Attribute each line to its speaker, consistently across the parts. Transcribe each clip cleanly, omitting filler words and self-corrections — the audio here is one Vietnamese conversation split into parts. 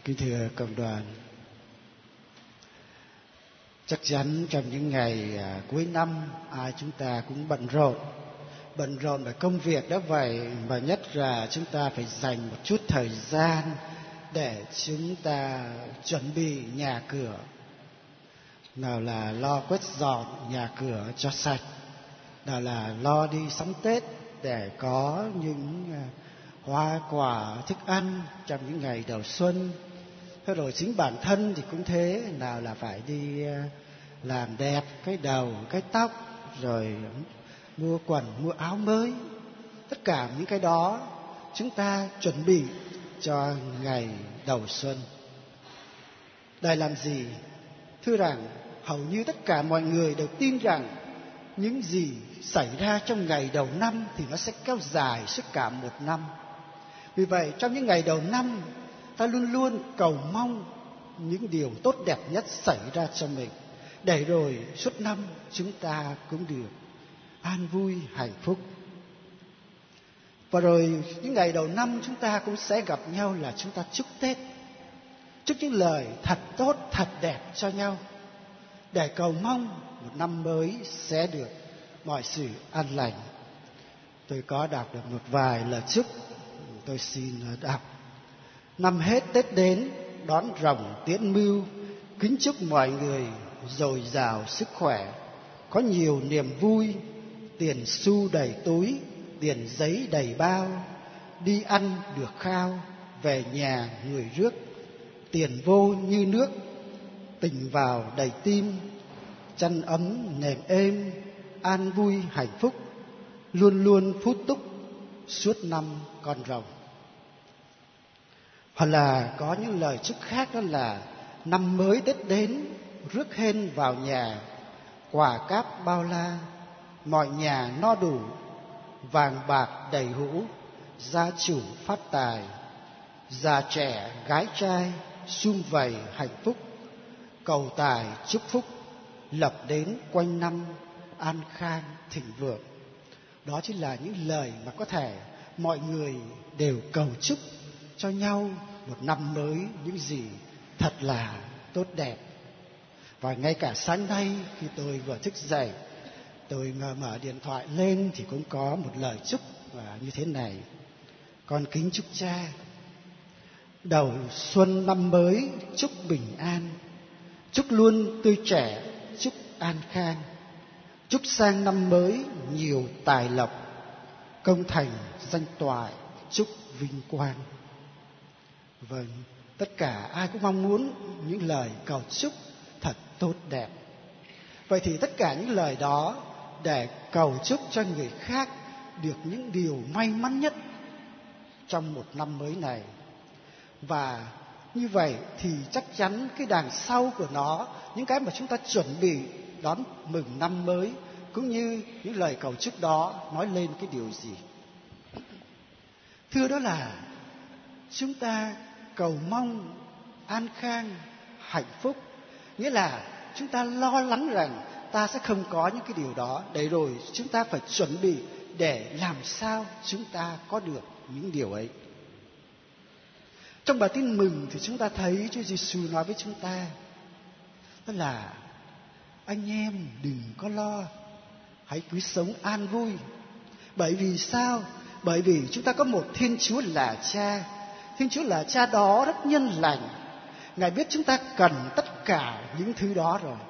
Speaker 1: Kính thưa cộng đoàn, chắc chắn trong những ngày cuối năm ai chúng ta cũng bận rộn bởi công việc đó vậy, và nhất là chúng ta phải dành một chút thời gian để chúng ta chuẩn bị nhà cửa, nào là lo quét dọn nhà cửa cho sạch, nào là lo đi sắm Tết để có những hoa quả thức ăn trong những ngày đầu xuân. Thế rồi chính bản thân thì cũng thế, nào là phải đi làm đẹp cái đầu cái tóc, rồi mua quần mua áo mới. Tất cả những cái đó chúng ta chuẩn bị cho ngày đầu xuân. Để làm gì? Thưa rằng hầu như tất cả mọi người đều tin rằng những gì xảy ra trong ngày đầu năm thì nó sẽ kéo dài suốt cả một năm. Vì vậy trong những ngày đầu năm, ta luôn luôn cầu mong những điều tốt đẹp nhất xảy ra cho mình, để rồi suốt năm chúng ta cũng được an vui hạnh phúc. Và rồi những ngày đầu năm chúng ta cũng sẽ gặp nhau là chúng ta chúc Tết, chúc những lời thật tốt thật đẹp cho nhau, để cầu mong một năm mới sẽ được mọi sự an lành. Tôi có đọc được một vài lời chúc, tôi xin đọc. Năm hết Tết đến, đón rồng tiễn mưu, kính chúc mọi người dồi dào sức khỏe, có nhiều niềm vui, tiền xu đầy túi, tiền giấy đầy bao, đi ăn được khao, về nhà người rước, tiền vô như nước, tình vào đầy tim, chăn ấm nệm êm, an vui hạnh phúc, luôn luôn phú túc suốt năm con rồng. Hoặc là có những lời chúc khác, đó là năm mới Tết đến, rước hên vào nhà, quà cáp bao la, mọi nhà no đủ, vàng bạc đầy hũ, gia chủ phát tài, già trẻ gái trai sum vầy hạnh phúc, cầu tài chúc phúc, lập đến quanh năm an khang thịnh vượng. Đó chính là những lời mà có thể mọi người đều cầu chúc cho nhau một năm mới những gì thật là tốt đẹp. Và ngay cả sáng nay khi tôi vừa thức dậy, tôi mở điện thoại lên thì cũng có một lời chúc như thế này: con kính chúc cha đầu xuân năm mới chúc bình an, chúc luôn tươi trẻ, chúc an khang, chúc sang năm mới nhiều tài lộc, công thành danh toại, chúc vinh quang. Vâng, tất cả ai cũng mong muốn những lời cầu chúc thật tốt đẹp. Vậy thì tất cả những lời đó để cầu chúc cho người khác được những điều may mắn nhất trong một năm mới này. Và như vậy thì chắc chắn cái đằng sau của nó, những cái mà chúng ta chuẩn bị đón mừng năm mới, cũng như những lời cầu chúc đó nói lên cái điều gì? Thưa, đó là chúng ta cầu mong an khang, hạnh phúc. Nghĩa là chúng ta lo lắng rằng ta sẽ không có những cái điều đó, để rồi chúng ta phải chuẩn bị để làm sao chúng ta có được những điều ấy. Trong bài tin mừng thì chúng ta thấy Chúa Giêsu nói với chúng ta, đó là anh em đừng có lo, hãy cứ sống an vui. Bởi vì sao? Bởi vì chúng ta có một Thiên Chúa là Cha. Thiên Chúa là Cha đó rất nhân lành. Ngài biết chúng ta cần tất cả những thứ đó rồi.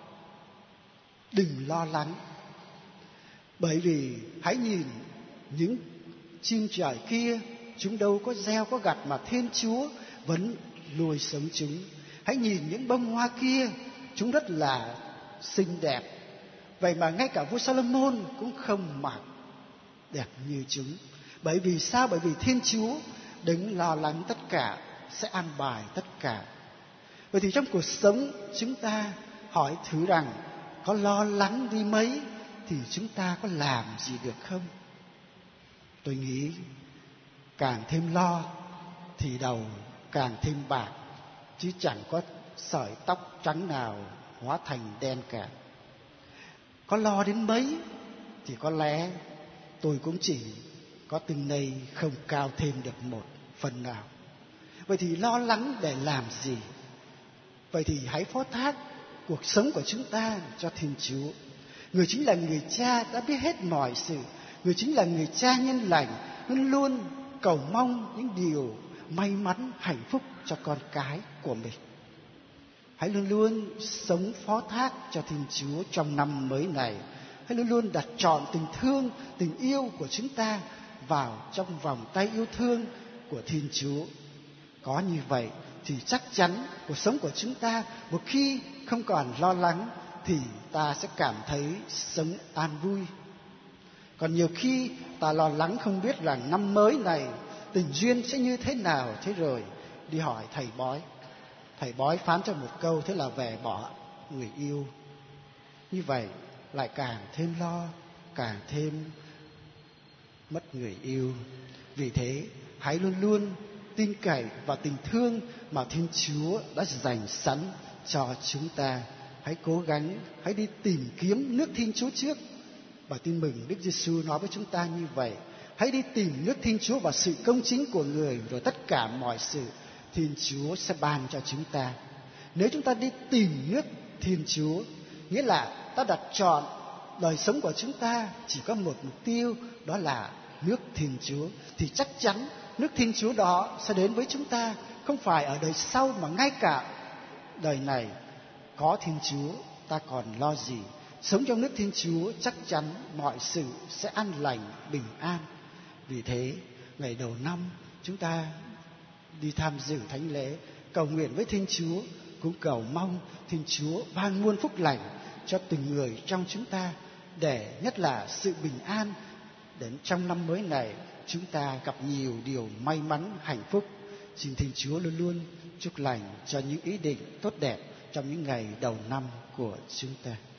Speaker 1: Đừng lo lắng. Bởi vì hãy nhìn những chim trời kia, chúng đâu có gieo có gặt mà Thiên Chúa vẫn nuôi sống chúng. Hãy nhìn những bông hoa kia, chúng rất là xinh đẹp. Vậy mà ngay cả vua Salomon cũng không mặc đẹp như chúng. Bởi vì sao? Bởi vì Thiên Chúa đừng lo lắng tất cả, sẽ an bài tất cả. Vậy thì trong cuộc sống chúng ta hỏi thử rằng, có lo lắng đi mấy thì chúng ta có làm gì được không? Tôi nghĩ càng thêm lo thì đầu càng thêm bạc, chứ chẳng có sợi tóc trắng nào hóa thành đen cả. Có lo đến mấy thì có lẽ tôi cũng chỉ có từng này không cao thêm được một phần nào. Vậy thì lo lắng để làm gì? Vậy thì hãy phó thác cuộc sống của chúng ta cho Thiên Chúa. Người chính là người cha đã biết hết mọi sự. Người chính là người cha nhân lành, luôn luôn cầu mong những điều may mắn, hạnh phúc cho con cái của mình. Hãy luôn luôn sống phó thác cho Thiên Chúa trong năm mới này. Hãy luôn luôn đặt trọn tình thương, tình yêu của chúng ta vào trong vòng tay yêu thương của Thiên Chúa. Có như vậy thì chắc chắn cuộc sống của chúng ta một khi không còn lo lắng thì ta sẽ cảm thấy sống an vui. Còn nhiều khi ta lo lắng không biết là năm mới này tình duyên sẽ như thế nào, thế rồi đi hỏi thầy bói. Thầy bói phán cho một câu, thế là về bỏ người yêu. Như vậy lại càng thêm lo, càng thêm mất người yêu. Vì thế hãy luôn luôn tin cậy vào tình thương mà Thiên Chúa đã dành sẵn cho chúng ta. Hãy cố gắng, hãy đi tìm kiếm nước Thiên Chúa trước. Và tin mừng Đức Giêsu nói với chúng ta như vậy. Hãy đi tìm nước Thiên Chúa và sự công chính của Người, rồi tất cả mọi sự Thiên Chúa sẽ ban cho chúng ta. Nếu chúng ta đi tìm nước Thiên Chúa, nghĩa là ta đặt trọn đời sống của chúng ta chỉ có một mục tiêu, đó là nước Thiên Chúa, thì chắc chắn nước Thiên Chúa đó sẽ đến với chúng ta. Không phải ở đời sau mà ngay cả đời này có Thiên Chúa ta còn lo gì. Sống trong nước Thiên Chúa chắc chắn mọi sự sẽ an lành, bình an. Vì thế ngày đầu năm chúng ta đi tham dự thánh lễ, cầu nguyện với Thiên Chúa, cũng cầu mong Thiên Chúa ban muôn phúc lành cho từng người trong chúng ta, để nhất là sự bình an đến trong năm mới này chúng ta gặp nhiều điều may mắn, hạnh phúc. Xin Thiên Chúa luôn luôn chúc lành cho những ý định tốt đẹp trong những ngày đầu năm của chúng ta.